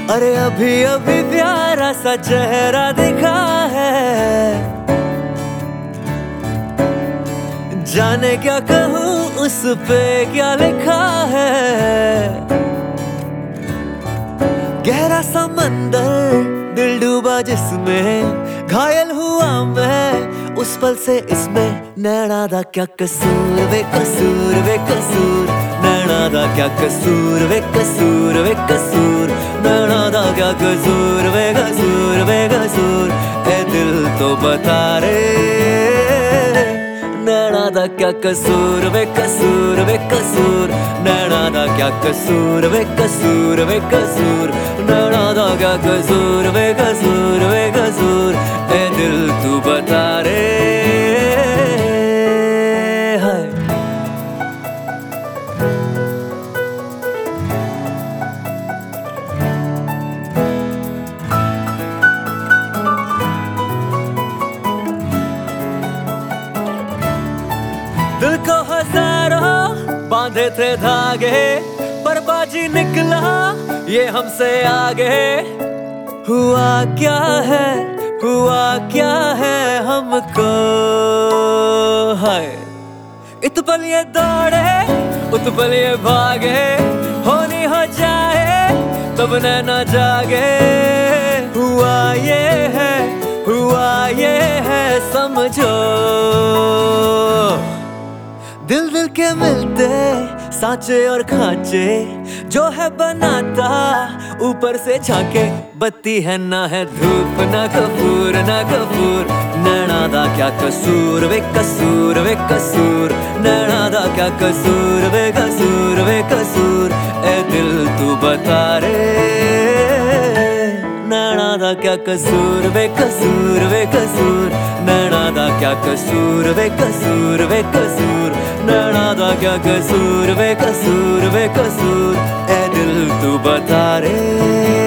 अरे अभी अभी प्यारा सा चेहरा दिखा है, जाने क्या कहूँ उस पे क्या लिखा है। गहरा समंदर दिल डूबा जिसमें, घायल हुआ मैं उस पल से इसमें। नैना दा क्या कसूर वे कसूर वे कसूर, नैना दा क्या कसूर वे कसूर वे कसूर, नैना दा क्या कसूर वे कसूर वे कसूर। ए दिल तो बता रे, नैना दा क्या कसूर वे कसूर वे कसूर, नैना दा क्या कसूर वे कसूर वे कसूर, नैना दा क्या कसूर वे कसूर वे कसूर। ए दिल तू बता रे। हाय दिल को हजारों बांधे थे धागे, पर बाजी निकला ये हमसे आगे। हुआ क्या है, हुआ क्या है हमको। हाय इत पल ये दौड़े उत पल ये भागे, होनी हो जाए तब नैना जागे। हुआ ये है समझो, दिल दिल के मिलते सांचे और खांचे, जो है बनाता ऊपर से झांके। बत्ती है ना है धूप ना कपूर ना कपूर, नैना दा क्या कसूर वे कसूर वे कसूर, नैना दा क्या कसूर वे कसूर वे कसूर। ए दिल तू बता रे, नैना दा क्या कसूर वे कसूर वे कसूर, नैना दा क्या कसूर वे कसूर वे कसूर, नैना दा क्या कसूर वे कसूर वे कसूर। ए दिल तू बता रे।